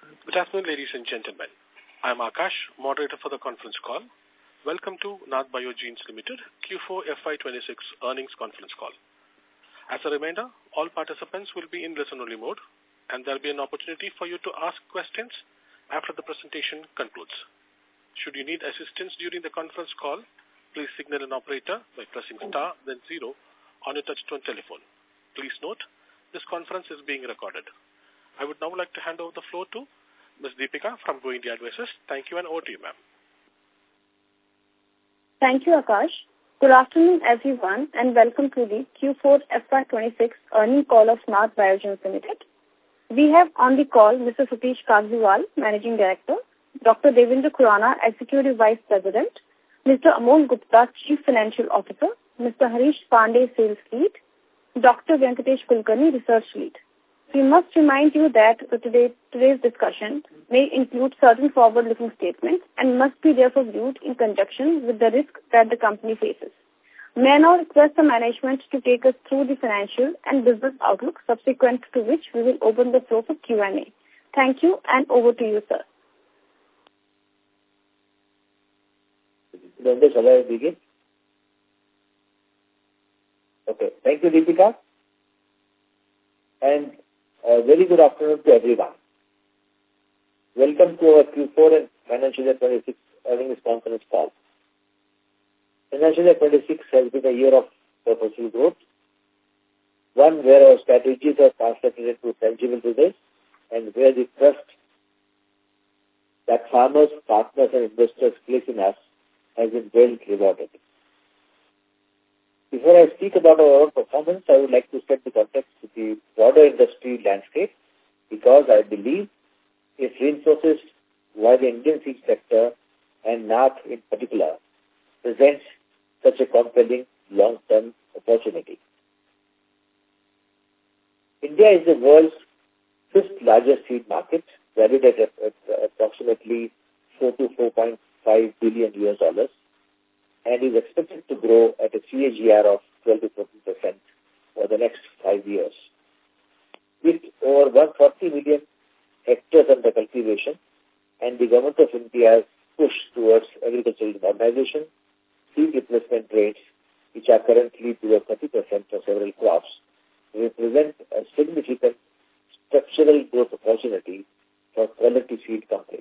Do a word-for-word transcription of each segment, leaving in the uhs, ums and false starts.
Good afternoon, ladies and gentlemen. I am Akash, moderator for the conference call. Welcome to Nath Biogenes Limited Q four F Y twenty-six earnings conference call. As a reminder, all participants will be in listen-only mode, and there will be an opportunity for you to ask questions after the presentation concludes. Should you need assistance during the conference call, please signal an operator by pressing star, then zero on your touch-tone telephone. Please note, this conference is being recorded. I would now like to hand over the floor to Miz Deepika from Go India Advisors. Thank you, and over to you, ma'am. Thank you, Akash. Good afternoon, everyone, and welcome to the Q four F Y twenty-six earnings call of Nath Biogenes Limited. We have on the call Mister Satish Kagziwal, Managing Director, Doctor Devendra Khurana, Executive Vice President, Mister Amol Gupta, Chief Financial Officer, Mister Harish Pandey, Sales Lead, Doctor Venkatesh Kulkarni, Research Lead. We must remind you that today, today's discussion may include certain forward-looking statements and must be therefore viewed in conjunction with the risk that the company faces. May I now request the management to take us through the financial and business outlook, subsequent to which we will open the floor for Q and A. Thank you, and over to you, sir. Then shall I begin? Okay. Thank you, Deepika. And a very good afternoon to everyone. Welcome to our Q four and Financial Year twenty-six earnings conference call. Financial Year twenty-six has been a year of purposeful growth, one where our strategies are translated into tangible results and where the trust that farmers, partners and investors place in us has been well rewarded. Before I speak about our own performance, I would like to set the context with the broader industry landscape because I believe it reinforces why the Indian seed sector and Nath in particular presents such a compelling long-term opportunity. India is the world's fifth largest seed market, valued at, at, at approximately four to four point five billion U S dollars, and is expected to grow at a C A G R of twelve to fourteen percent for the next five years. With over one hundred forty million hectares under cultivation and the Government of India's push towards agricultural modernization, seed replacement rates, which are currently below thirty percent for several crops, represent a significant structural growth opportunity for quality seed companies.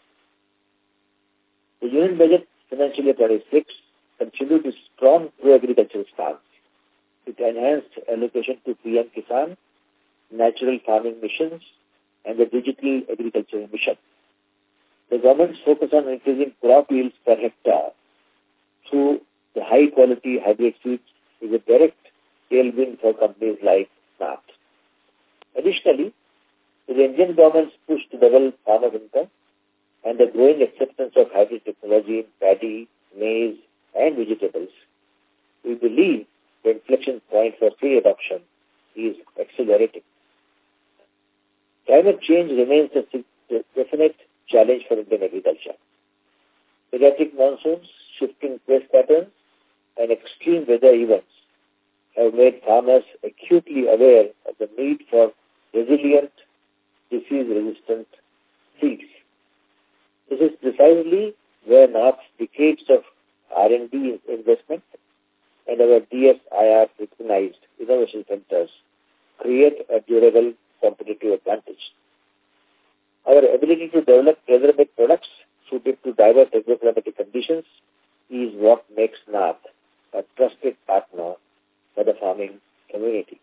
The Union Budget Financial Year twenty-six continued its strong pro-agricultural stance with enhanced allocation to P M Kisan, natural farming missions, and the digital agriculture mission. The government's focus on increasing crop yields per hectare through the high-quality hybrid seeds is a direct tailwind for companies like Nath. Additionally, with the Indian government's push to double farmer income and the growing acceptance of hybrid technology in paddy, maize, and vegetables, we believe the inflection point for seed adoption is accelerating. Climate change remains a definite challenge for Indian agriculture. Erratic monsoons, shifting pest patterns, and extreme weather events have made farmers acutely aware of the need for resilient, disease-resistant seeds. This is precisely where Nath's decades of R and D investment and our D S I R-recognized innovation centers create a durable competitive advantage. Our ability to develop tailor-made products suited to diverse agroclimatic conditions is what makes Nath a trusted partner for the farming community.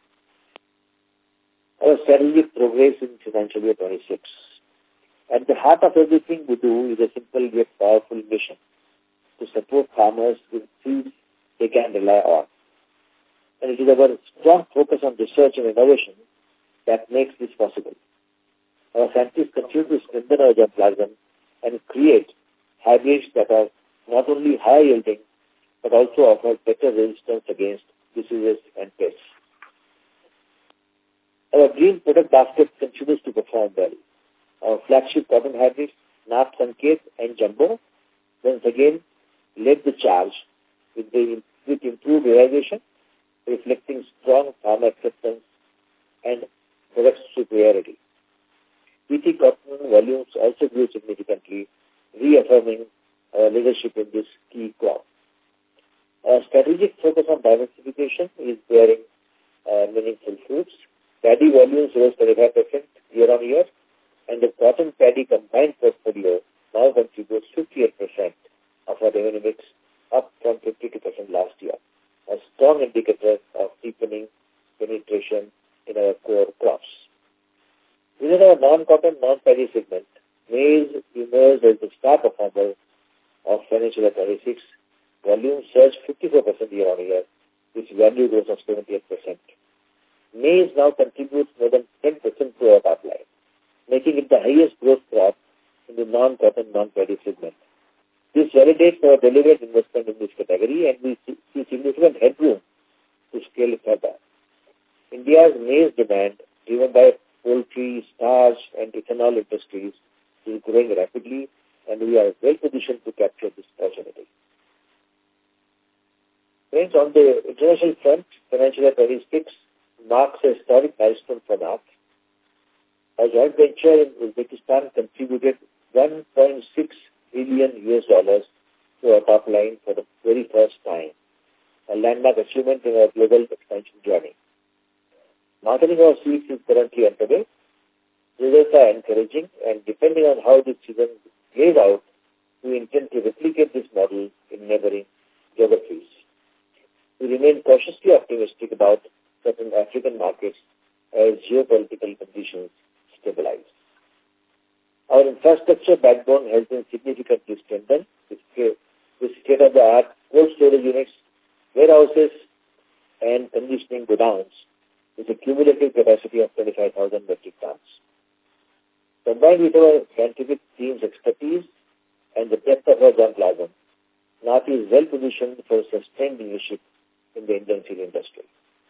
Our strategic progress in Financial Year twenty-six. At the heart of everything we do is a simple yet powerful mission to support farmers with seeds they can rely on. And it is our strong focus on research and innovation that makes this possible. Our scientists continue to strengthen our germplasm and create hybrids that are not only high yielding but also offer better resistance against diseases and pests. Our green product basket continues to perform well. Our flagship cotton hybrids, Nath Sanket and Jumbo, once again led the charge with, the, with improved realization, reflecting strong farmer acceptance and product superiority. B T Cotton also grew significantly, reaffirming our leadership in this key crop. Our strategic focus on diversification is bearing uh, meaningful fruits. Paddy volumes rose twenty-five percent year-on-year, and the cotton paddy combined portfolio now contributes fifty-eight percent of our revenue mix, up from fifty-two percent last year, a strong indicator of deepening penetration in our core crops. Within our non-cotton, non-paddy segment, maize emerged as the star performer of financial year twenty-six. Volume surged fifty-four percent year-on-year, with value growth of seventy-eight percent. Maize now contributes more than ten percent to our top line, making it the highest growth crop in the non-cotton, non-paddy segment. This validates our deliberate investment in this category, and we see significant headroom to scale it further. India's maize demand, driven by poultry, starch, and ethanol industries, is growing rapidly, and we are well positioned to capture this opportunity. Friends, on the international front, financial year twenty-six marks a historic milestone for N A T. Our joint venture in Uzbekistan contributed one point six billion U S dollars to our top line for the very first time, a landmark achievement in our global expansion journey. Marketing our seeds is currently underway. Results are encouraging, and depending on how this season plays out, we intend to replicate this model in neighboring geographies. We remain cautiously optimistic about certain African markets as geopolitical conditions stabilize. Our infrastructure backbone has been significantly strengthened with state-of-the-art cold storage units, warehouses, and conditioning godowns with a cumulative capacity of twenty-five thousand metric tons. Combined with our scientific team's expertise and the depth of our germplasm, N A T is well positioned for sustained leadership in the Indian seed industry.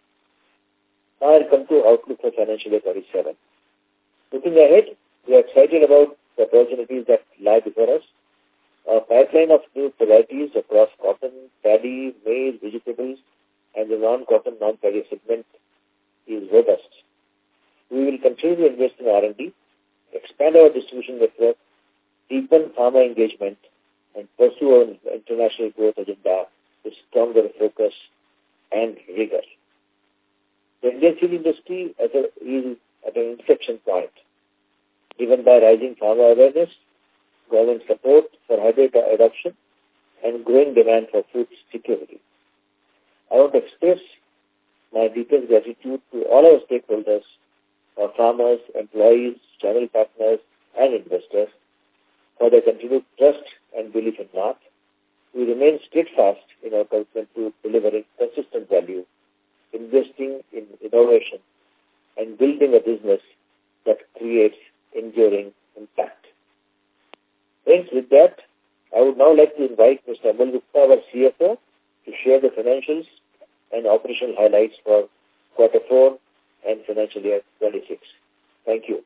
Now I'll come to outlook for financial year twenty-seven. Looking ahead, we are excited about the opportunities that lie before us. Our pipeline of new varieties across cotton, paddy, maize, vegetables, and the non-cotton, non-paddy segment is robust. We will continue to invest in R and D, expand our distribution network, deepen farmer engagement, and pursue our international growth agenda with stronger focus and rigor. The Indian seed industry is at an inflection point, driven by rising farmer awareness, government support for hybrid adoption, and growing demand for food security. I want to express my deepest gratitude to all our stakeholders, our farmers, employees, channel partners, and investors for their continued trust and belief in N A T. We remain steadfast in our commitment to delivering consistent value, investing in innovation, and building a business that creates enduring impact. Friends, with that, I would now like to invite Mister Amol Gupta, our C F O, to share the financials and operational highlights for quarter four and financial year twenty-six. Thank you.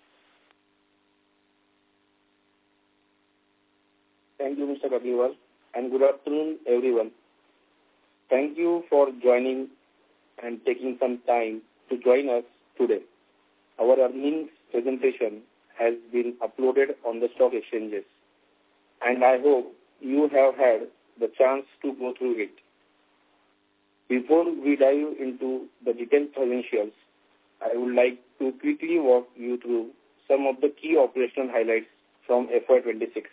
Thank you, Mister Kapiwal, and good afternoon, everyone. Thank you for joining and taking some time to join us today. Our earnings presentation has been uploaded on the stock exchanges, and I hope you have had the chance to go through it. Before we dive into the detailed financials, I would like to quickly walk you through some of the key operational highlights from F Y twenty-six.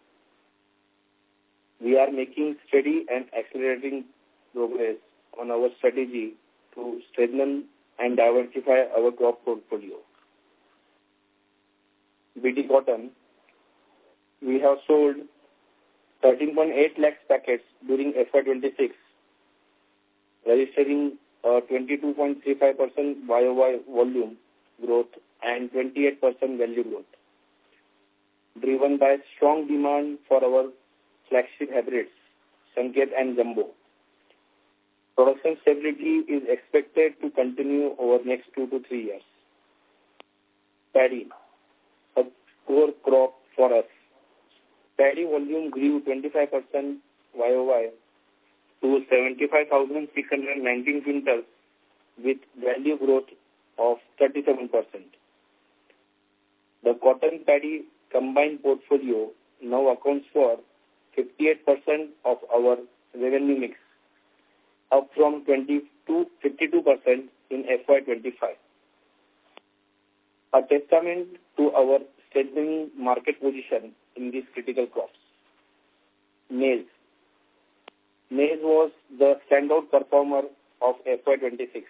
We are making steady and accelerating progress on our strategy to strengthen and diversify our crop portfolio. B T Cotton, we have sold thirteen point eight lakhs packets during F Y twenty-six, registering a twenty-two point three five percent Y O Y volume growth and twenty-eight percent value growth, driven by strong demand for our flagship hybrids, Sanket and Jumbo. Production stability is expected to continue over the next two to three years. Paddy, a core crop for us. Paddy volume grew twenty-five percent Y O Y to seventy-five thousand six hundred nineteen quintals with value growth of thirty-seven percent. The cotton paddy combined portfolio now accounts for fifty-eight percent of our revenue mix, up from twenty-two, fifty-two percent in F Y twenty-five. A testament to our strengthening market position in these critical crops. Maize. Maize was the standout performer of F Y twenty-six.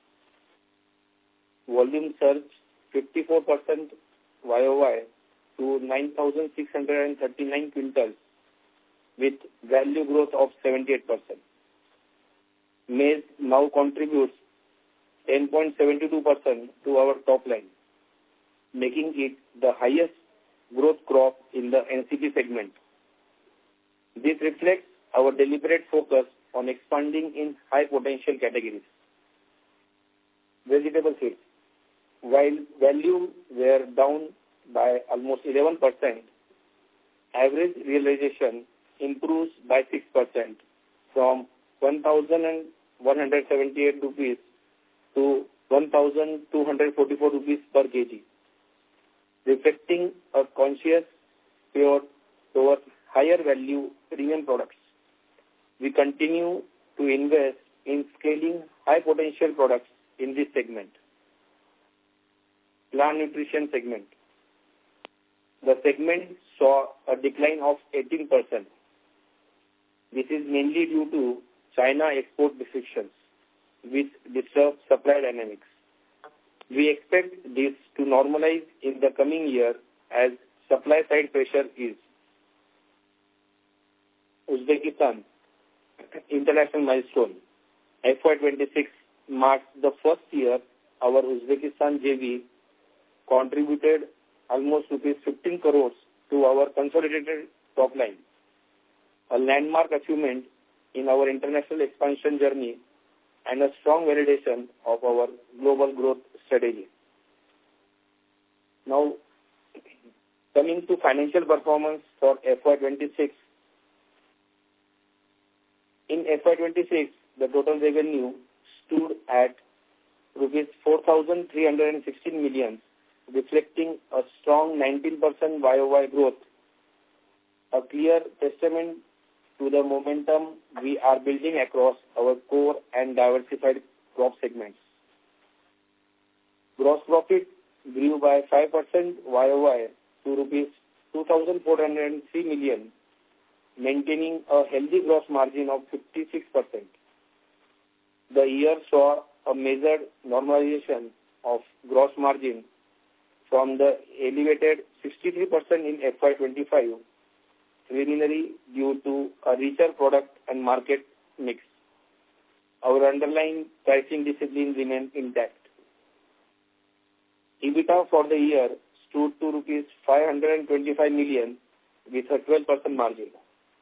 Volume surged fifty-four percent Y O Y to nine thousand six hundred thirty-nine quintals with value growth of seventy-eight percent. Maize now contributes ten point seven two percent to our top line, making it the highest growth crop in the N C P segment. This reflects our deliberate focus on expanding in high potential categories. Vegetable seeds. While value were down by almost eleven percent, average realization improves by six percent from one thousand one hundred seventy-eight rupees to one thousand two hundred forty-four rupees per kg, reflecting a conscious pivot towards higher value premium products. We continue to invest in scaling high potential products in this segment. Plant nutrition segment. The segment saw a decline of eighteen percent. This is mainly due to China export restrictions, which disturb supply dynamics. We expect this to normalize in the coming year as supply side pressure is. Uzbekistan, international milestone. F Y twenty-six marks the first year our Uzbekistan J V contributed almost rupees fifteen crores to our consolidated top line, a landmark achievement in our international expansion journey and a strong validation of our global growth strategy. Now, coming to financial performance for F Y twenty-six. In F Y twenty-six, the total revenue stood at rupees four thousand three hundred sixteen million, reflecting a strong nineteen percent Y O Y growth, a clear testament to the momentum we are building across our core and diversified crop segments. Gross profit grew by five percent Y O Y to rupees two thousand four hundred three million, maintaining a healthy gross margin of fifty-six percent. The year saw a measured normalization of gross margin from the elevated sixty-three percent in F Y twenty-five, primarily due to a richer product and market mix. Our underlying pricing discipline remained intact. EBITDA for the year stood to rupees five hundred twenty-five million with a twelve percent margin.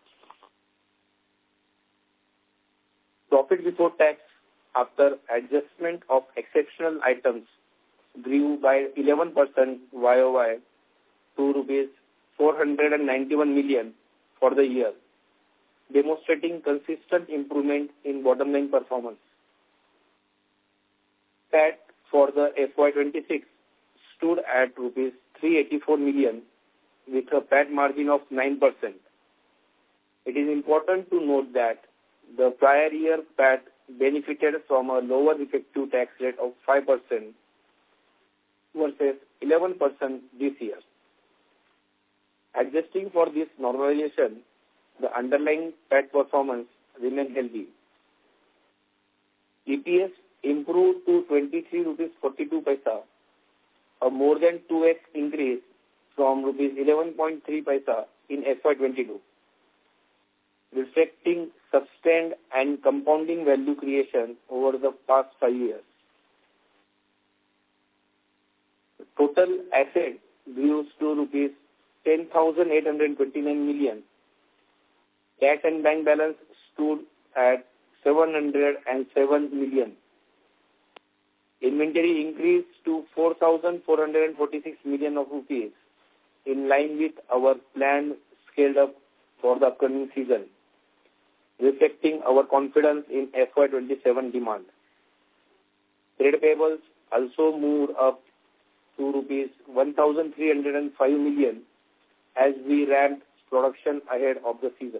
Profit before tax after adjustment of exceptional items grew by eleven percent Y O Y to rupees four hundred ninety-one million for the year, demonstrating consistent improvement in bottom line performance. P A T for the F Y twenty-six stood at rupees three hundred eighty-four million with a P A T margin of nine percent. It is important to note that the prior year P A T benefited from a lower effective tax rate of five percent versus eleven percent this year. Adjusting for this normalization, the underlying P A T performance remained healthy. E P S improved to twenty-three rupees forty-two paisa, a more than two x increase from rupees eleven point three paisa in F Y twenty-two, reflecting sustained and compounding value creation over the past five years. Total assets grew to rupees ten thousand eight hundred twenty-nine million. Cash and bank balance stood at seven hundred seven million. Inventory increased to four thousand four hundred forty-six million of rupees, in line with our planned scaled up for the upcoming season, reflecting our confidence in F Y twenty-seven demand. Trade payables also moved up to rupees one thousand three hundred five million as we ramped production ahead of the season.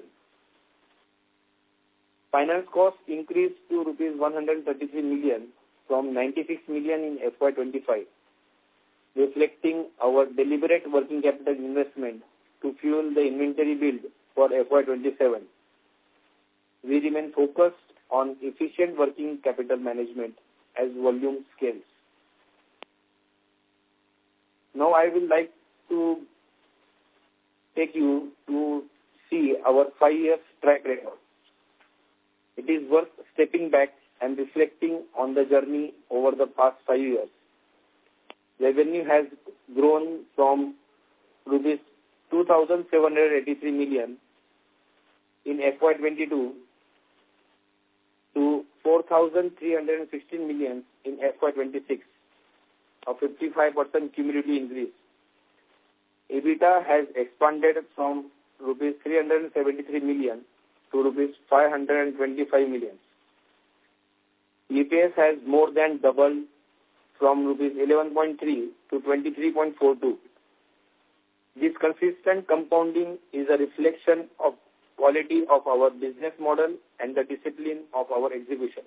Finance costs increased to rupees one hundred thirty-three million from ninety-six million in F Y twenty-five, reflecting our deliberate working capital investment to fuel the inventory build for F Y twenty-seven. We remain focused on efficient working capital management as volume scales. Now I would like to take you to see our five years track record. It is worth stepping back and reflecting on the journey over the past five years. Revenue has grown from rupees two thousand seven hundred eighty-three million in F Y twenty-two to four thousand three hundred sixteen million in F Y twenty-six, a fifty-five percent cumulative increase. EBITDA has expanded from rupees three hundred seventy-three million to rupees five hundred twenty-five million. E P S has more than doubled from rupees eleven point three to twenty-three point four two. This consistent compounding is a reflection of quality of our business model and the discipline of our execution.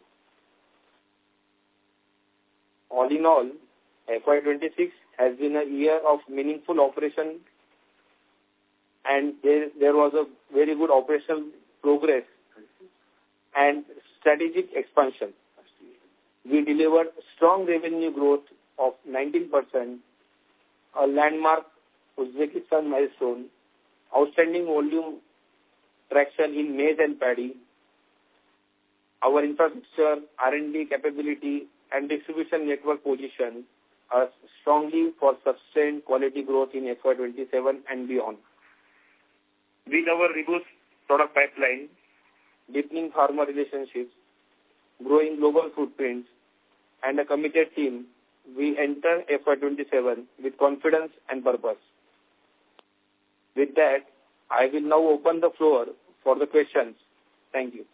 All in all, F Y twenty-six has been a year of meaningful operation, and there, there was a very good operational progress and strategic expansion. We delivered strong revenue growth of nineteen percent, a landmark Uzbekistan milestone, outstanding volume traction in maize and paddy. Our infrastructure, R and D capability, and distribution network position us strongly for sustained quality growth in F Y twenty-seven and beyond. With our robust product pipeline, deepening farmer relationships, growing global footprints, and a committed team, we enter F Y twenty-seven with confidence and purpose. With that, I will now open the floor for the questions. Thank you.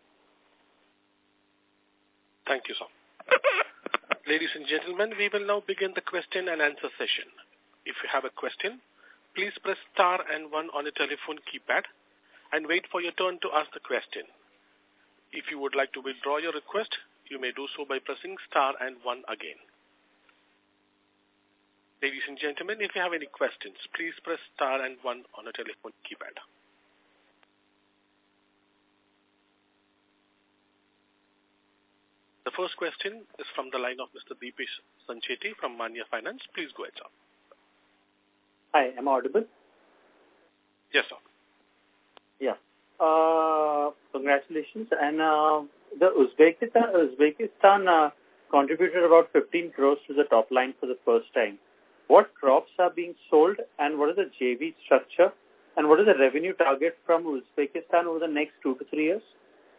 Thank you, sir. Ladies and gentlemen, we will now begin the question and answer session. If you have a question, please press star and one on your telephone keypad and wait for your turn to ask the question. If you would like to withdraw your request, you may do so by pressing star and one again. Ladies and gentlemen, if you have any questions, please press star and one on your telephone keypad. The first question is from the line of Mister Deepesh Sancheti from Manya Finance. Please go ahead, sir. Hi, am I audible? Yes, sir. Yeah. Uh, congratulations. And uh, the Uzbekistan, Uzbekistan uh, contributed about fifteen crores to the top line for the first time. What crops are being sold, and what is the J V structure, and what is the revenue target from Uzbekistan over the next two to three years?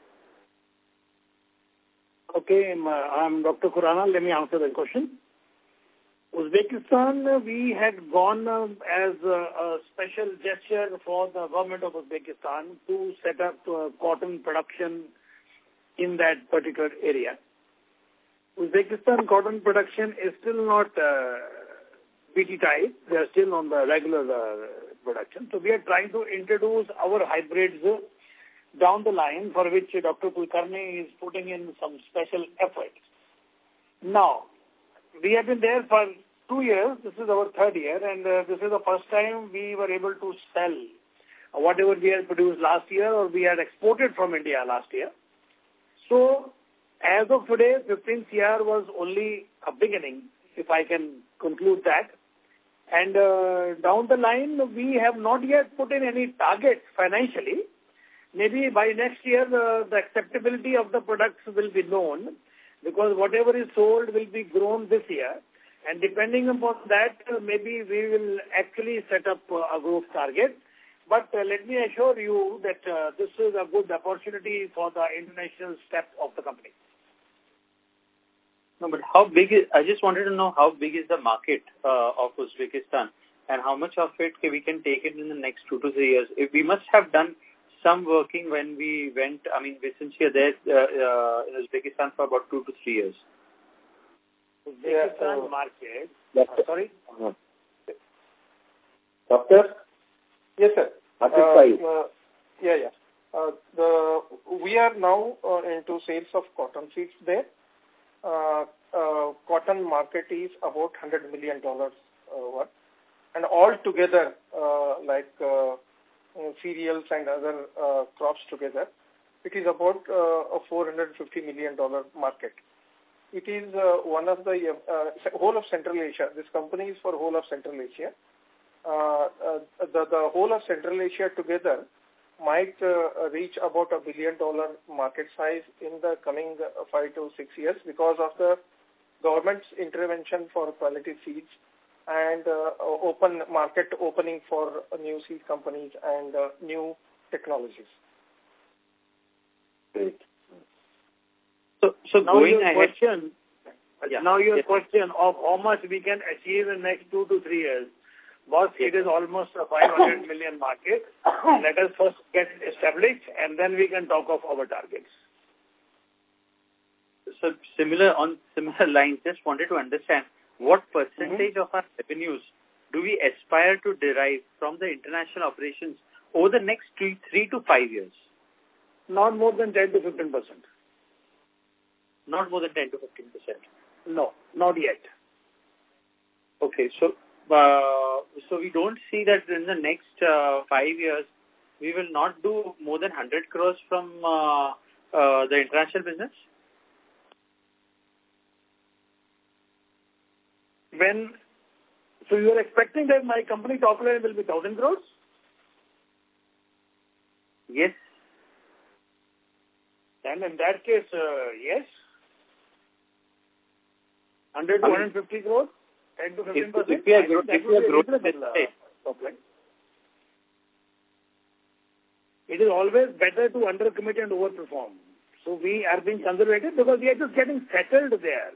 Okay, I'm Doctor Khurana. Let me answer the question. Uzbekistan, we had gone uh, as a, a special gesture for the government of Uzbekistan to set up uh, cotton production in that particular area. Uzbekistan cotton production is still not uh, B T type. They are still on the regular uh, production. So we are trying to introduce our hybrids uh, down the line, for which Doctor Kulkarni is putting in some special effort. Now, we have been there for two years. This is our third year, and uh, this is the first time we were able to sell whatever we had produced last year or we had exported from India last year. So, as of today, fifteen C R was only a beginning, if I can conclude that. And uh, down the line, we have not yet put in any targets financially. Maybe by next year, uh, the acceptability of the products will be known, because whatever is sold will be grown this year. And depending upon that, uh, maybe we will actually set up uh, a growth target. But uh, let me assure you that uh, this is a good opportunity for the international step of the company. No, but how big is, I just wanted to know how big is the market uh, of Uzbekistan, and how much of it we can take it in the next two to three years. If we must have done some working when we went, I mean, since we are there uh, uh, in Uzbekistan for about two to three years. Uzbekistan yeah, uh, market, Doctor, uh, sorry? Doctor, Yes, sir. Market size. Uh, uh, yeah, yeah. Uh, the we are now uh, into sales of cotton seeds there. Uh, uh, cotton market is about one hundred million dollars uh, worth. And all together, uh, like uh, cereals and other uh, crops together, it is about uh, a four hundred fifty million dollars market. It is uh, one of the uh, whole of Central Asia. This company is for whole of Central Asia. Uh, uh, the, the whole of Central Asia together might uh, reach about a billion dollar market size in the coming uh, five to six years because of the government's intervention for quality seeds and uh, open market opening for uh, new seed companies and uh, new technologies. Great. So, so now going your ahead, question, yeah, now your yes. question of how much we can achieve in next two to three years. Boss, it is almost a five hundred million market. Let us first get established and then we can talk of our targets. So similar on similar lines, just wanted to understand what percentage mm-hmm. of our revenues do we aspire to derive from the international operations over the next three, three to five years? Not more than ten to fifteen percent. Not more than ten to fifteen percent. No, not yet. Okay, so uh, so we don't see that in the next uh, five years we will not do more than one hundred crores from uh, uh, the international business? When, so you are expecting that my company top line will be one thousand crores? Yes. And in that case, uh, yes. one hundred to one hundred fifty crores, ten to fifteen percent. If we are growing, if we are growing, top line. It is always better to undercommit and overperform. So we are being conservative because we are just getting settled there.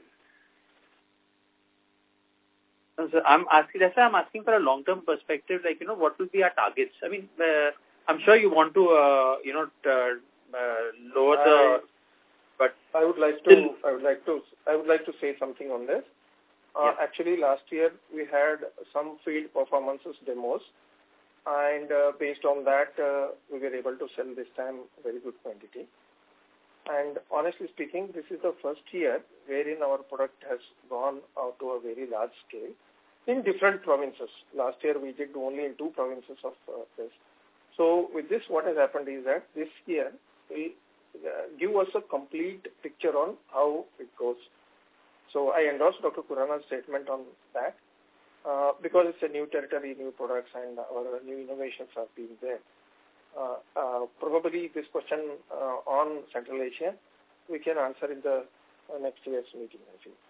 So I'm asking, that's why I'm asking for a long-term perspective, like, you know, what will be our targets? I mean, uh, I'm sure you want to, uh, you know, uh, uh, lower the, I, but I would like to, still, I would like to, I would like to say something on this. Uh, yeah. Actually, last year we had some field performances demos, and uh, based on that, uh, we were able to sell this time a very good quantity. And honestly speaking, this is the first year wherein our product has gone out to a very large scale in different provinces. Last year we did only in two provinces of uh, this. So with this, what has happened is that this year we uh, give us a complete picture on how it goes. So I endorse Doctor Khurana's statement on that uh, because it's a new territory, new products, and our new innovations are being there. Uh, uh, probably this question uh, on Central Asia, we can answer in the uh, next year's meeting, I think.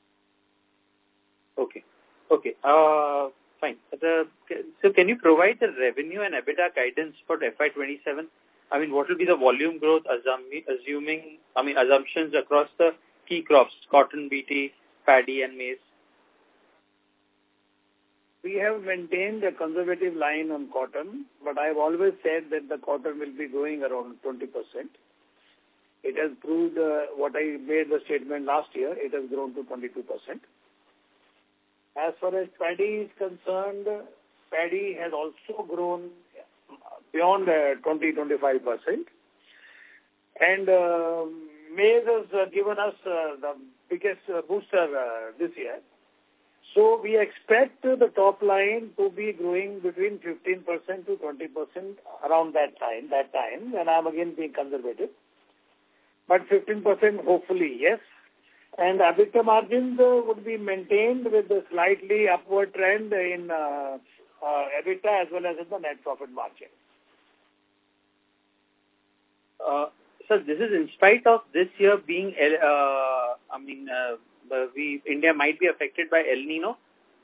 Okay. Okay. Uh, fine. The, so can you provide the revenue and EBITDA guidance for F Y twenty-seven? I mean, what will be the volume growth, assuming, assuming I mean, assumptions across the key crops, cotton, B T, paddy, and maize? We have maintained a conservative line on cotton, but I have always said that the cotton will be growing around twenty percent. It has proved uh, what I made the statement last year. It has grown to twenty-two percent. As far as paddy is concerned, paddy has also grown beyond uh, twenty to twenty-five percent. And uh, maize has uh, given us uh, the biggest uh, booster uh, this year. So we expect the top line to be growing between fifteen percent to twenty percent around that time, that time, and I'm again being conservative. But fifteen percent hopefully, yes. And EBITDA margins uh, would be maintained with a slightly upward trend in uh, uh, EBITDA as well as in the net profit margin. Uh, so this is in spite of this year being, uh, I mean, uh, we India might be affected by El Nino?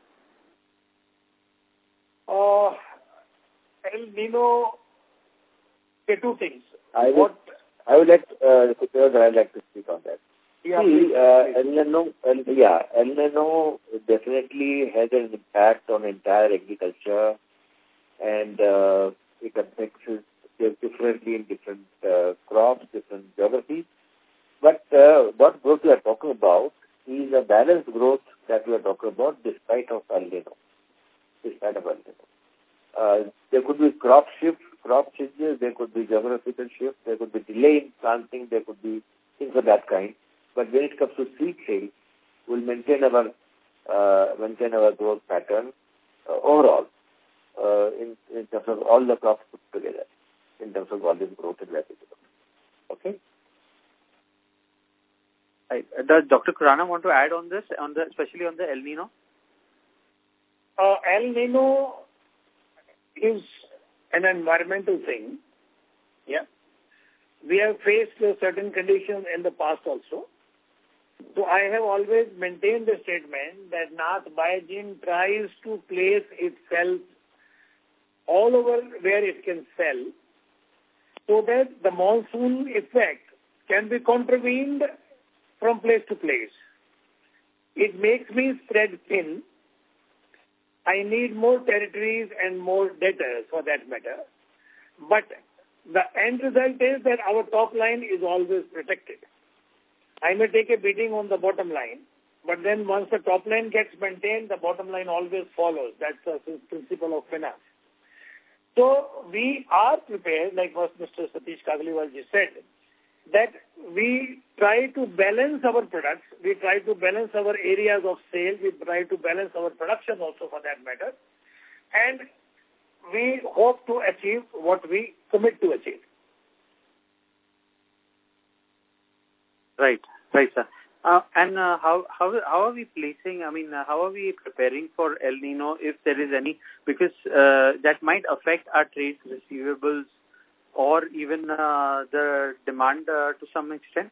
Uh, El Nino, okay, two things. I would, what, I would like, uh, I would like to speak on that. Yeah, See, please, uh, please. El Nino, El, yeah, El Nino definitely has an impact on entire agriculture, and uh, it affects it differently in different uh, crops, different geographies. But uh, what growth we are talking about is a balanced growth that we are talking about despite of El Nino, despite of El Nino. Uh, there could be crop shift, crop changes, there could be geographical shift, there could be delay in planting, there could be things of that kind. But when it comes to seed sales, we'll maintain our uh, maintain our growth pattern uh, overall uh, in, in terms of all the crops put together, in terms of volume growth and value growth. Okay? Right. Does Doctor Khurana want to add on this, on the especially on the El Nino? Uh, El Nino is an environmental thing. Yeah. We have faced uh, certain conditions in the past also. So I have always maintained the statement that Nath Biogene tries to place itself all over where it can sell so that the monsoon effect can be contravened from place to place. It makes me spread thin. I need more territories and more debtors for that matter. But the end result is that our top line is always protected. I may take a beating on the bottom line, but then once the top line gets maintained, the bottom line always follows. That's the principle of finance. So we are prepared, like what Mister Satish Kagliwal ji said, that we try to balance our products, we try to balance our areas of sale, we try to balance our production also for that matter, and we hope to achieve what we commit to achieve. Right, right, sir. Uh, and uh, how how how are we placing? I mean, uh, how are we preparing for El Nino if there is any? Because uh, that might affect our trade receivables or even uh, the demand uh, to some extent.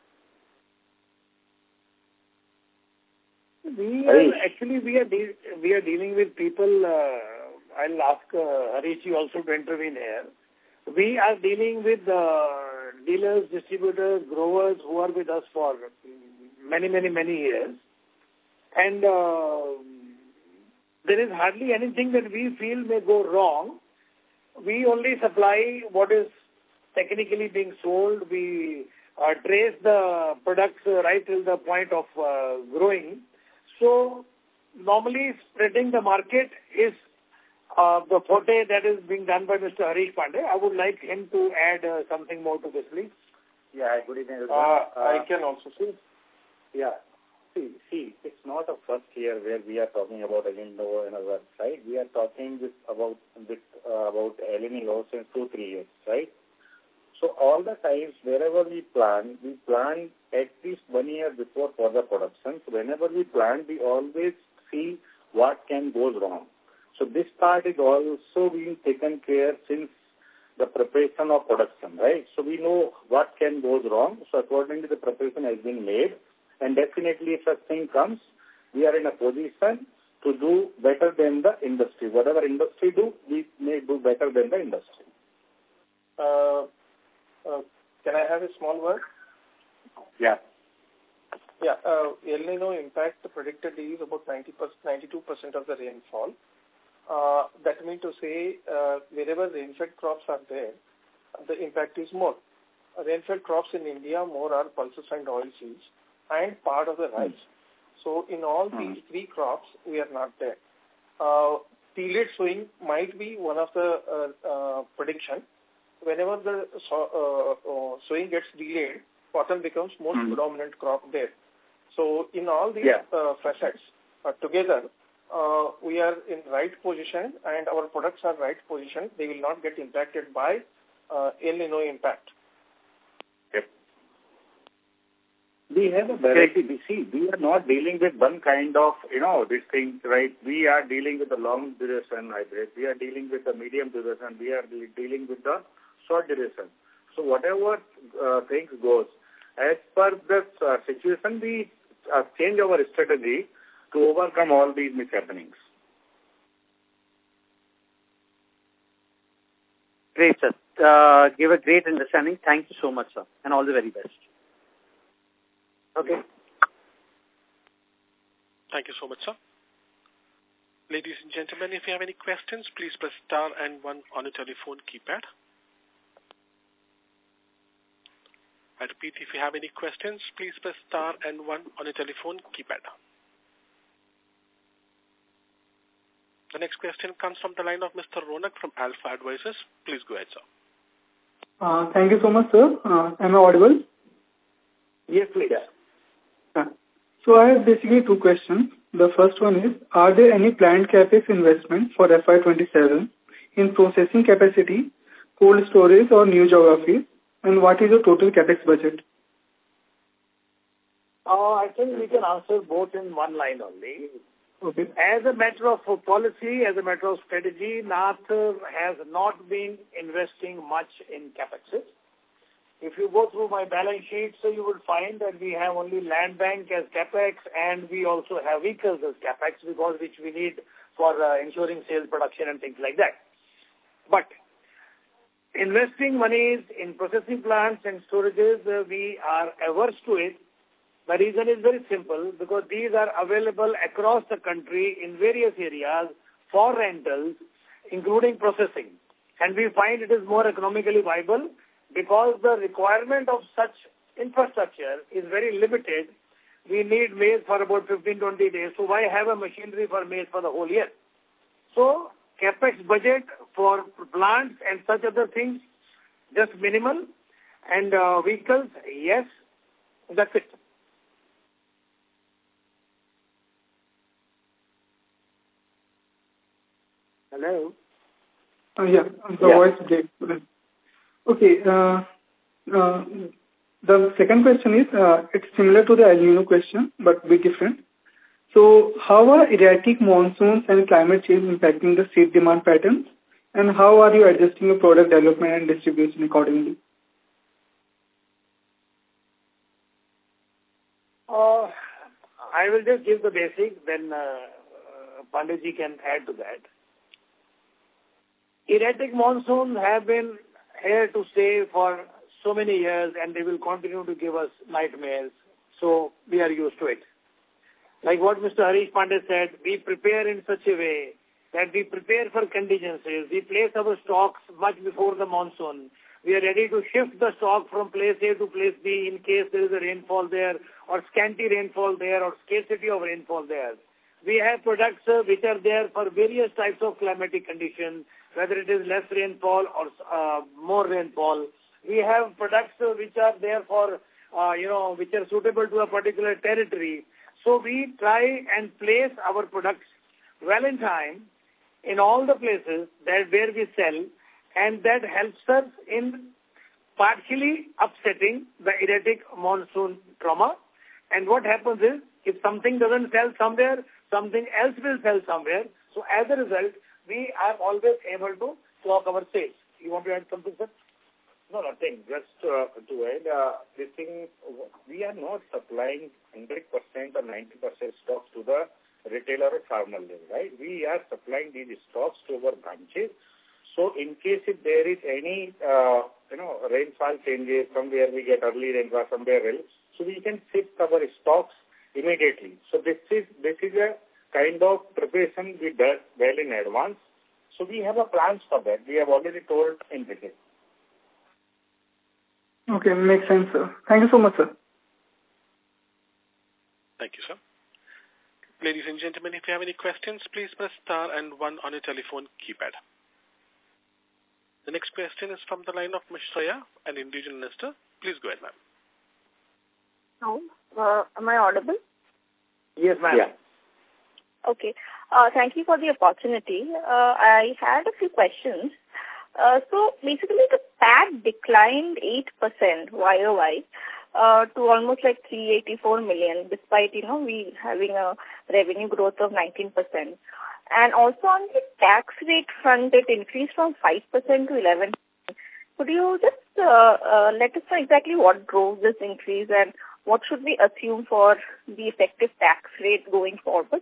We are actually we are de- we are dealing with people. Uh, I'll ask uh, Harish also to intervene here. We are dealing with uh, dealers, distributors, growers who are with us for many, many, many years. And uh, there is hardly anything that we feel may go wrong. We only supply what is technically being sold. We uh, trace the products uh, right till the point of uh, growing. So normally spreading the market is Uh, the forte that is being done by Mister Harish Pandey. I would like him to add uh, something more to this, please. Yeah, good evening. Uh, uh, I can also see. Yeah. See, see, it's not a first year where we are talking about El Nino and our side. We are talking with about with, uh, about El Nino since two, three years, right? So all the times, wherever we plan, we plan at least one year before for the production. So whenever we plan, we always see what can go wrong. So this part is also being taken care since the preparation of production, right? So we know what can go wrong. So accordingly, the preparation has been made. And definitely, if such thing comes, we are in a position to do better than the industry. Whatever industry do, we may do better than the industry. Uh, uh, can I have a small word? Yeah. Yeah. Uh, El Nino impact predicted is about ninety percent, ninety-two percent of the rainfall. Uh, that means to say, uh, wherever rainfed crops are there, the impact is more. Uh, rainfed crops in India more are pulses and oilseeds and part of the rice. Mm. So in all mm. these three crops, we are not there. Uh, delayed sowing might be one of the uh, uh, prediction. Whenever the so, uh, uh, sowing gets delayed, cotton becomes most mm. predominant crop there. So in all these yeah. uh, facets uh, together, Uh, we are in right position and our products are right position. They will not get impacted by uh, El Nino impact. Yep. We have a variety. We see, we are not dealing with one kind of, you know, this thing, right? We are dealing with the long duration hybrid. We are dealing with the medium duration. We are dealing with the short duration. So whatever uh, things goes, as per the uh, situation, we uh, change our strategy to overcome all these mishappenings. Great, sir. Uh, give a great understanding. Thank you so much, sir, and all the very best. Okay. Thank you so much, sir. Ladies and gentlemen, if you have any questions, please press star and one on your telephone keypad. I repeat, if you have any questions, please press star and one on your telephone keypad. The next question comes from the line of Mister Ronak from Alpha Advisors. Please go ahead, sir. Uh, thank you so much, sir. Uh, am I audible? Yes, please. Uh, so I have basically two questions. The first one is, are there any planned CapEx investment for F Y twenty-seven in processing capacity, cold storage or new geographies? And what is the total CapEx budget? Uh, I think we can answer both in one line only. Okay. As a matter of policy, as a matter of strategy, N A T has not been investing much in CapEx. If you go through my balance sheet, so you will find that we have only land bank as CapEx, and we also have vehicles as CapEx, because which we need for uh, ensuring sales production and things like that. But investing monies in processing plants and storages, uh, we are averse to it. The reason is very simple, because these are available across the country in various areas for rentals, including processing. And we find it is more economically viable because the requirement of such infrastructure is very limited. We need maize for about fifteen to twenty days. So why have a machinery for maize for the whole year? So CapEx budget for plants and such other things, just minimal. And uh, vehicles, yes, that's it. Hello? Uh, yeah, the yeah. voice break. Okay. Uh, uh, the second question is, uh, it's similar to the El Nino question, but a bit different. So, how are erratic monsoons and climate change impacting the seed demand patterns? And how are you adjusting your product development and distribution accordingly? Uh, I will just give the basic, then uh, uh, Panditji can add to that. Erratic monsoons have been here to stay for so many years, and they will continue to give us nightmares. So we are used to it. Like what Mister Harish Pandey said, we prepare in such a way that we prepare for contingencies. We place our stocks much before the monsoon. We are ready to shift the stock from place A to place B in case there is a rainfall there, or scanty rainfall there, or scarcity of rainfall there. We have products uh, which are there for various types of climatic conditions, whether it is less rainfall or uh, more rainfall. We have products uh, which are there for, uh, you know, which are suitable to a particular territory. So we try and place our products well in time in all the places that where we sell, and that helps us in partially upsetting the erratic monsoon trauma. And what happens is, if something doesn't sell somewhere, something else will sell somewhere. So as a result, we are always able to clock our sales. You want to add something, sir? No, nothing. Just uh, to add, uh, this thing, we are not supplying one hundred percent or ninety percent stocks to the retailer or farmer level, right? We are supplying these stocks to our branches. So in case if there is any, uh, you know, rainfall changes, somewhere we get early rainfall, somewhere else, so we can shift our stocks immediately. So this is, this is a kind of preparation we do well in advance. So we have a plans for that. We have already told in detail. Okay, makes sense, sir. Thank you so much, sir. Thank you, sir. Ladies and gentlemen, if you have any questions, please press star and one on your telephone keypad. The next question is from the line of Miz Shreya, an individual investor. Please go ahead, ma'am. No. Uh, am I audible? Yes, ma'am. Yeah. Okay. Uh, thank you for the opportunity. Uh, I had a few questions. Uh, so basically the P A T declined eight percent Y O Y uh, to almost like three hundred eighty-four million, despite, you know, we having a revenue growth of nineteen percent. And also on the tax rate front, it increased from five percent to eleven percent. Could you just uh, uh, let us know exactly what drove this increase and what should we assume for the effective tax rate going forward?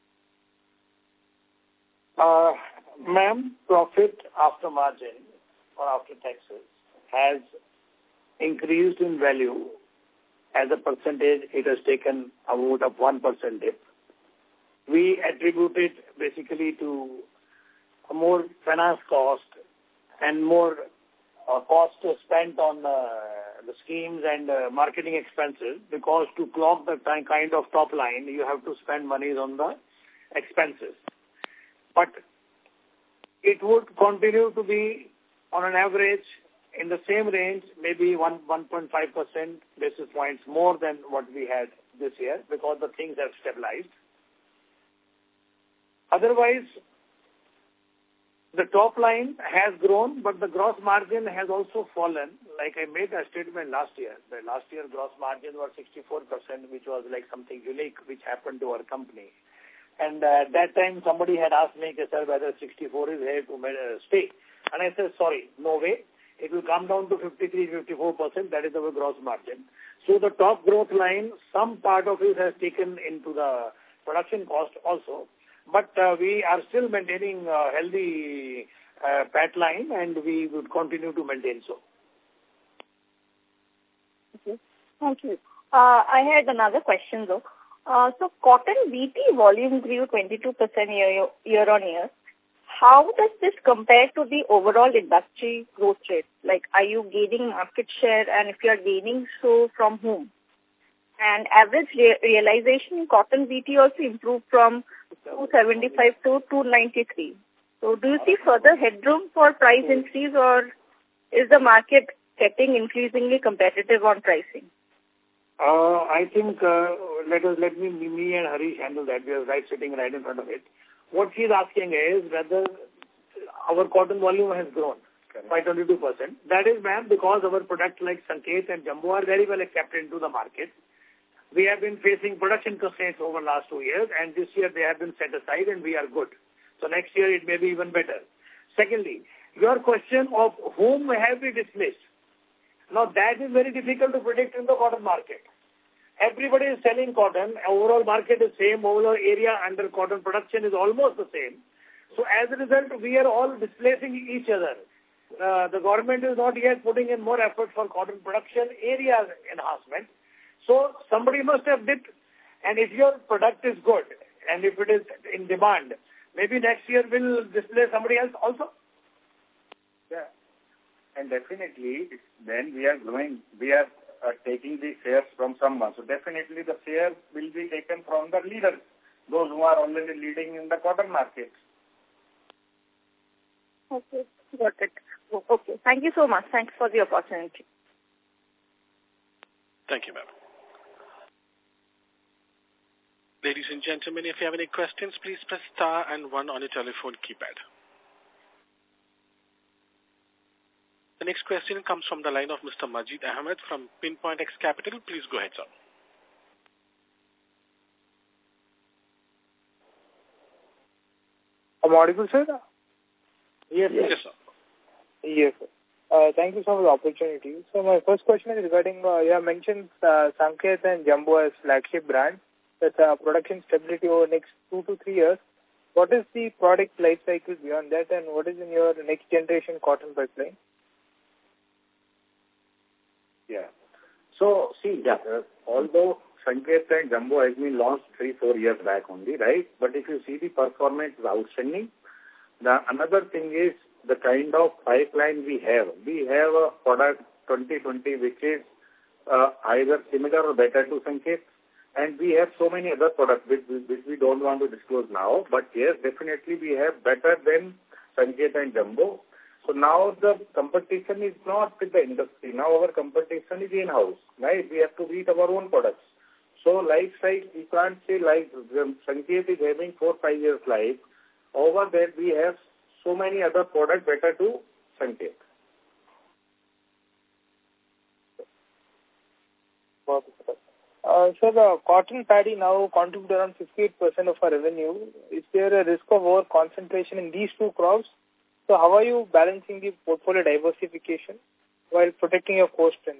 Uh, ma'am, profit after margin or after taxes has increased in value. As a percentage, it has taken about a one percent dip. We attribute it basically to a more finance cost and more uh, cost spent on uh, the schemes and uh, marketing expenses, because to clock the kind of top line, you have to spend money on the expenses. but it would continue to be on an average in the same range, maybe one, 1.5% basis points more than what we had this year because the things have stabilized. Otherwise, the top line has grown, but the gross margin has also fallen. Like I made a statement last year. The last year gross margin was sixty-four percent, which was like something unique which happened to our company. And uh, at that time, somebody had asked me, sir, whether sixty-four is here to uh, stay. And I said, sorry, no way. It will come down to fifty-three, fifty-four percent. That is our gross margin. So the top growth line, some part of it has taken into the production cost also. But uh, we are still maintaining a healthy uh, P A T line, and we would continue to maintain so. Okay. Thank you. Uh, I had another question, though. Uh, so cotton B T volume grew twenty-two percent year, year on year. How does this compare to the overall industry growth rate? Like, are you gaining market share, and if you are gaining, so from whom? And average re- realization in cotton B T also improved from two seventy-five to two ninety-three. So do you see further headroom for price increase, or is the market getting increasingly competitive on pricing? Uh, I think uh, let us let me me and Harish handle that. We are right sitting right in front of it. What she is asking is whether our cotton volume has grown by twenty-two percent. That is, ma'am, because our products like Sanket and Jumbo are very well accepted into the market. We have been facing production constraints over the last two years, and this year they have been set aside, and we are good. So next year it may be even better. Secondly, your question of whom have we displaced? Now that is very difficult to predict in the cotton market. Everybody is selling cotton. Overall market is same. Overall area under cotton production is almost the same. So as a result, we are all displacing each other. Uh, the government is not yet putting in more effort for cotton production area enhancement. So somebody must have dipped. And if your product is good and if it is in demand, maybe next year we'll display somebody else also. Yeah. And definitely, then we are growing, we are uh, taking the shares from someone. So definitely the share will be taken from the leaders, those who are already leading in the cotton market. Okay, got it. Okay, thank you so much. Thanks for the opportunity. Thank you, ma'am. Ladies and gentlemen, if you have any questions, please press star and one on your telephone keypad. The next question comes from the line of Mister Majid Ahmed from Pinpoint X Capital. Please go ahead, sir. I'm audible, sir? Yes, yes, yes sir. Yes, sir. Uh, thank you for the opportunity. So my first question is regarding, uh, you have mentioned uh, Sanket and Jumbo as flagship brands with uh, production stability over the next two to three years. What is the product life cycle beyond that, and what is in your next generation cotton pipeline? Yeah. So, see, yeah. uh, although Sanket and Jumbo has been launched three, four years back only, right? But if you see the performance is outstanding. The another thing is the kind of pipeline we have. We have a product twenty twenty which is uh, either similar or better to Sanket. And we have so many other products which, which we don't want to disclose now. But yes, definitely we have better than Sanket and Jumbo. So now the competition is not with the industry. Now our competition is in-house, right? We have to beat our own products. So life cycle, you can't say like Sanket is having four, five years life. Over that we have so many other products better to Sanket. Uh, so the cotton paddy now contributes around fifty-eight percent of our revenue. Is there a risk of over concentration in these two crops? So how are you balancing the portfolio diversification while protecting your core strengths?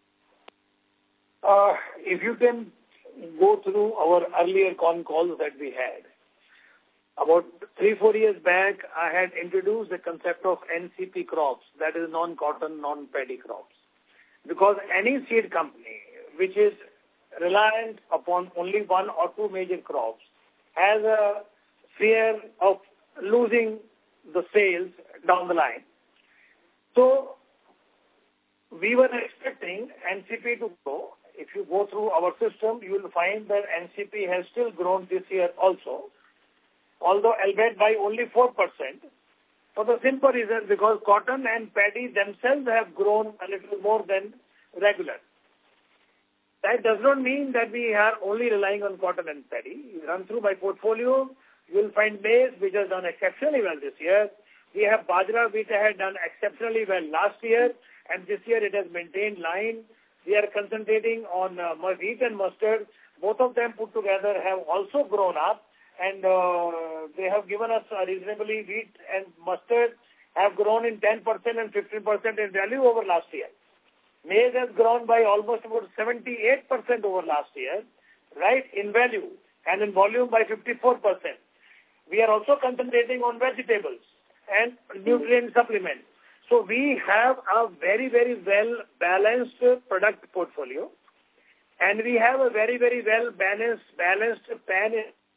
Uh, if you can go through our earlier con calls that we had, about three, four years back, I had introduced the concept of N C P crops, that is non-cotton, non-paddy crops. Because any seed company which is reliant upon only one or two major crops has a fear of losing the sales down the line. So we were expecting N C P to grow. If you go through our system, you will find that N C P has still grown this year also. although albeit by only four percent, for the simple reason because cotton and paddy themselves have grown a little more than regular. That does not mean that we are only relying on cotton and paddy. You run through my portfolio, you will find maize, which has done exceptionally well this year. We have bajra, which had done exceptionally well last year, and this year it has maintained line. We are concentrating on uh, wheat and mustard. Both of them put together have also grown up, and uh, they have given us uh, reasonably wheat and mustard have grown in ten percent and fifteen percent in value over last year. Maize has grown by almost about seventy-eight percent over last year, right, in value, and in volume by fifty-four percent. We are also concentrating on vegetables and nutrient supplements. So we have a very, very well-balanced product portfolio, and we have a very, very well-balanced balanced pan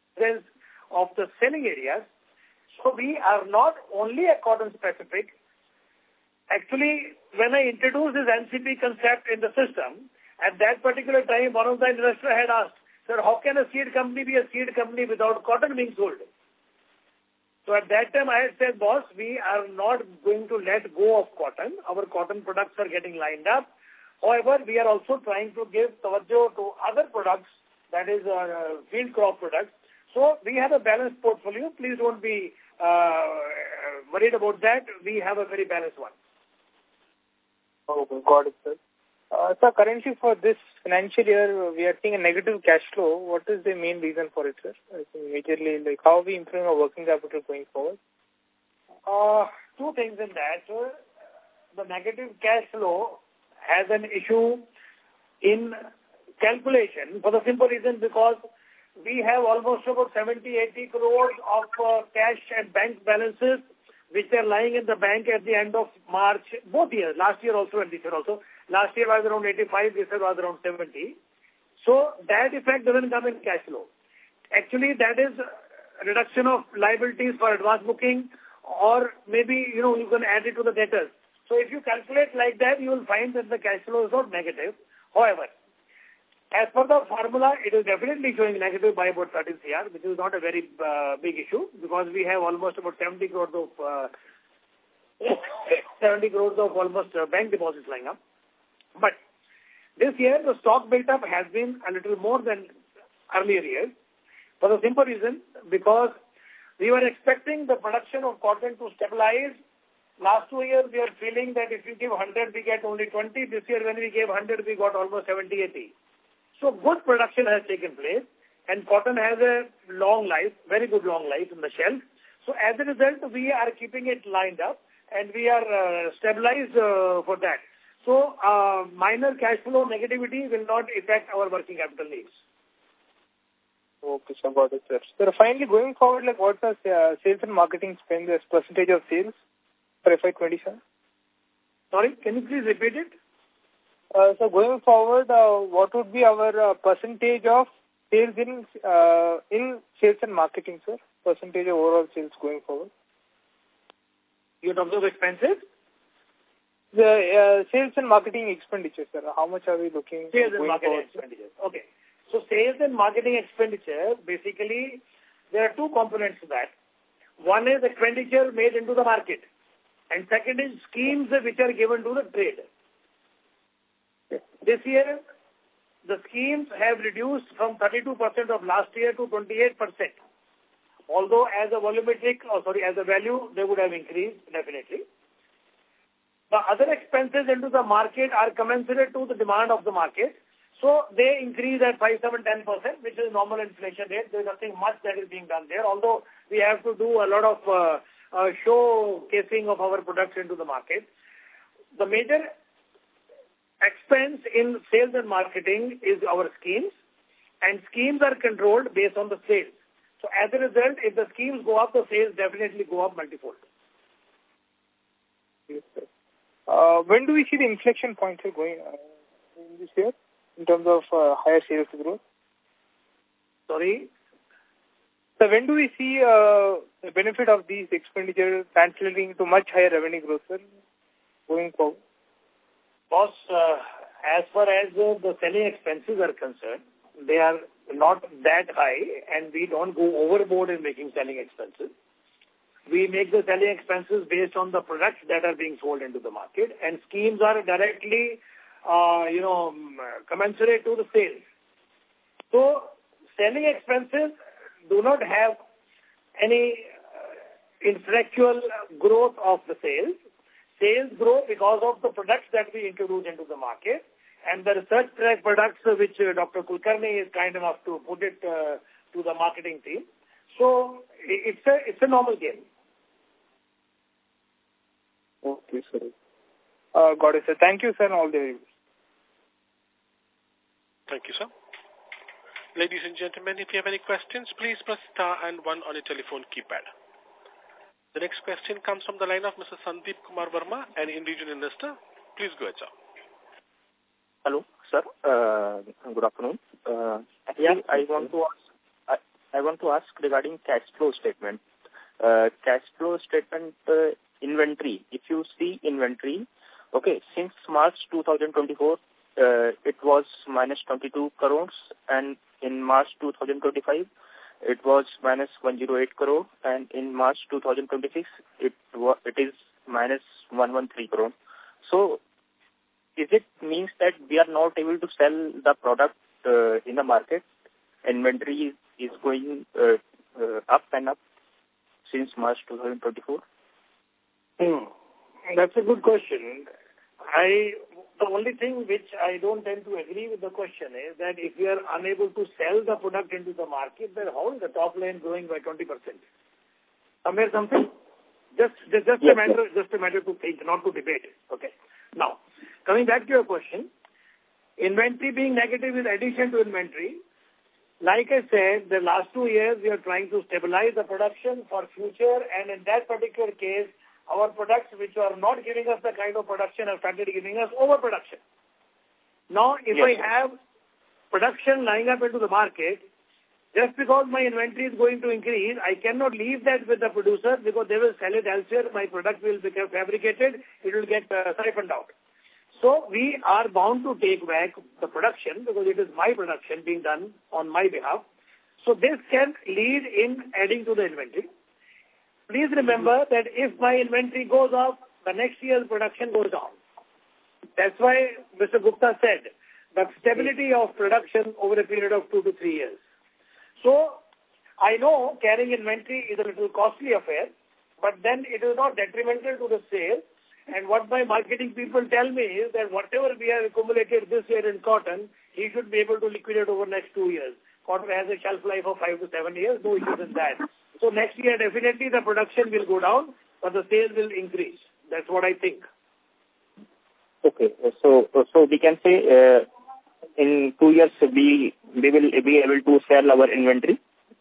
of the selling areas. So we are not only a cotton-specific. Actually, when I introduced this N C P concept in the system, at that particular time, one of the investors had asked, sir, how can a seed company be a seed company without cotton being sold? So at that time, I had said, boss, we are not going to let go of cotton. Our cotton products are getting lined up. However, we are also trying to give tawajjuh to other products, that is uh, field crop products. So we have a balanced portfolio. Please don't be uh, worried about that. We have a very balanced one. Okay, got it, sir. Uh, sir, currently for this financial year, we are seeing a negative cash flow. What is the main reason for it, sir? I think majorly, like, how are we improving our working capital going forward? Uh, two things in that. Sir. The negative cash flow has an issue in calculation for the simple reason because we have almost about seventy, eighty crores of uh, cash and bank balances which are lying in the bank at the end of March, both years, last year also and this year also. Last year was around eighty-five, this year was around seventy. So that effect doesn't come in cash flow. Actually, that is a reduction of liabilities for advance booking, or maybe, you know, you can add it to the debtors. So if you calculate like that, you will find that the cash flow is not negative. However, as per the formula, it is definitely showing negative by about thirteen crores, which is not a very uh, big issue because we have almost about seventy crores of uh, seventy crores of almost uh, bank deposits lying up. But this year, the stock built-up has been a little more than earlier years for the simple reason because we were expecting the production of cotton to stabilize. Last two years, we are feeling that if you give one hundred, we get only twenty. This year, when we gave one hundred, we got almost seventy, eighty. So good production has taken place, and cotton has a long life, very good long life in the shelf. So as a result, we are keeping it lined up, and we are uh, stabilized uh, for that. So uh, minor cash flow negativity will not affect our working capital needs. Okay, sir, got it, sir. So finally, going forward, like what's the uh, sales and marketing spend as percentage of sales for F Y twenty-seven? Sorry, can you please repeat it? Uh, so going forward, uh, what would be our uh, percentage of sales in uh, in sales and marketing, sir? Percentage of overall sales going forward? You're talking of expenses? The uh, sales and marketing expenditure, sir. How much are we looking? Sales and marketing forward, expenditure. Okay. So sales and marketing expenditure, basically, there are two components to that. One is expenditure made into the market, and second is schemes which are given to the trade. This year, the schemes have reduced from thirty-two percent of last year to twenty-eight percent. Although as a volumetric, or sorry, as a value, they would have increased, definitely. The other expenses into the market are commensurate to the demand of the market. So they increase at five, seven, ten percent, which is normal inflation rate. There is nothing much that is being done there, although we have to do a lot of uh, uh, showcasing of our products into the market. The major expense in sales and marketing is our schemes, and schemes are controlled based on the sales. So as a result, if the schemes go up, the sales definitely go up multifold. Yes, sir. Uh, when do we see the inflection points are going uh, in this year in terms of uh, higher sales growth? Sorry? So when do we see uh, the benefit of these expenditures translating to much higher revenue growth, sir, going forward? Boss, uh, as far as uh, the selling expenses are concerned, they are not that high, and we don't go overboard in making selling expenses. We make the selling expenses based on the products that are being sold into the market, and schemes are directly, uh, you know, commensurate to the sales. So, selling expenses do not have any uh, intellectual growth of the sales. Sales grow because of the products that we introduce into the market, and the research track products uh, which uh, Doctor Kulkarni is kind enough to put it uh, to the marketing team. So it's a it's a normal game. Okay, sir. Uh, got it, sir. Thank you, sir, and all the. Thank you, sir. Ladies and gentlemen, if you have any questions, please press star and one on your telephone keypad. The next question comes from the line of Mister Sandeep Kumar Verma, an individual investor. Please go ahead, sir. Hello, sir. Uh, good afternoon. Uh, actually, yeah. I want to ask. I, I want to ask regarding cash flow statement. Uh, cash flow statement uh, inventory. If you see inventory, okay, since March twenty twenty-four, uh, it was minus twenty-two crores, and in March twenty twenty-five, it was minus one hundred eight crore, and in March twenty twenty-six, it wa- it is minus one hundred thirteen crore. So, is it means that we are not able to sell the product uh, in the market? Inventory is, is going uh, uh, up and up since March twenty twenty-four? Hmm. That's a good question. I the only thing which I don't tend to agree with the question is that if we are unable to sell the product into the market, then how is the top line growing by twenty percent? Somewhere something? Just, just, just yes, a matter, yes. just a matter to think, not to debate. Okay. Now, coming back to your question, inventory being negative is addition to inventory. Like I said, the last two years we are trying to stabilize the production for future, and in that particular case, our products which are not giving us the kind of production have started giving us overproduction. Now, if yes. I have production lying up into the market, just because my inventory is going to increase, I cannot leave that with the producer because they will sell it elsewhere. My product will become fabricated. It will get uh, siphoned out. So we are bound to take back the production because it is my production being done on my behalf. So this can lead in adding to the inventory. Please remember that if my inventory goes up, the next year's production goes down. That's why Mister Gupta said the stability of production over a period of two to three years. So I know carrying inventory is a little costly affair, but then it is not detrimental to the sale. And what my marketing people tell me is that whatever we have accumulated this year in cotton, he should be able to liquidate over the next two years. Cotton has a shelf life of five to seven years, no issues in that. So next year, definitely the production will go down, but the sales will increase. That's what I think. Okay. So so we can say uh, in two years, we, we will be able to sell our inventory?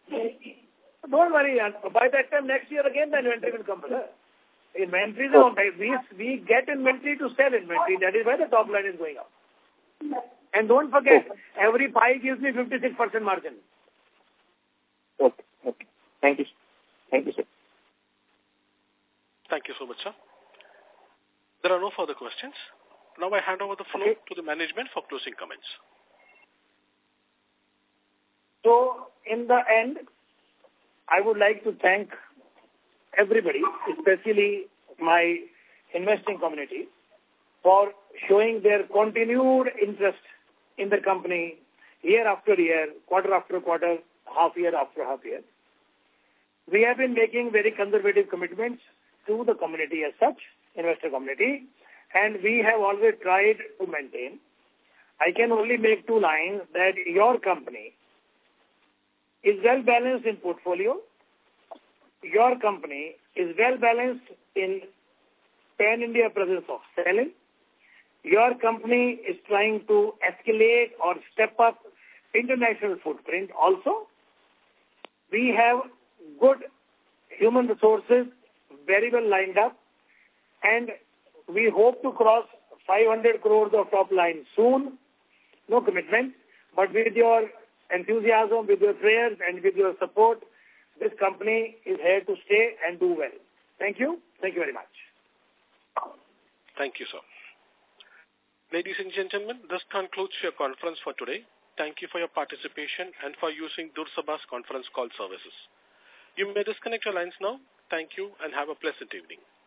Don't worry. By that time, next year again, the inventory will come. Brother. Inventory is oh. we, we get inventory to sell inventory. That is why the top line is going up. And don't forget, okay. every pie gives me fifty-six percent margin. Okay. Okay. Thank you. Thank you, sir. Thank you so much, sir. There are no further questions. Now I hand over the floor okay. to the management for closing comments. So, in the end, I would like to thank everybody, especially my investing community, for showing their continued interest in the company year after year, quarter after quarter, half year after half year. We have been making very conservative commitments to the community as such, investor community, and we have always tried to maintain. I can only make two lines that your company is well balanced in portfolio. Your company is well balanced in pan-India presence of selling. Your company is trying to escalate or step up international footprint also. We have good human resources very well lined up, and we hope to cross five hundred crores of top line soon. No commitment, but with your enthusiasm, with your prayers, and with your support, this company is here to stay and do well. Thank you. Thank you very much. Thank you, sir. Ladies and gentlemen, this concludes your conference for today. Thank you for your participation and for using Dursabha's conference call services. You may disconnect your lines now. Thank you and have a pleasant evening.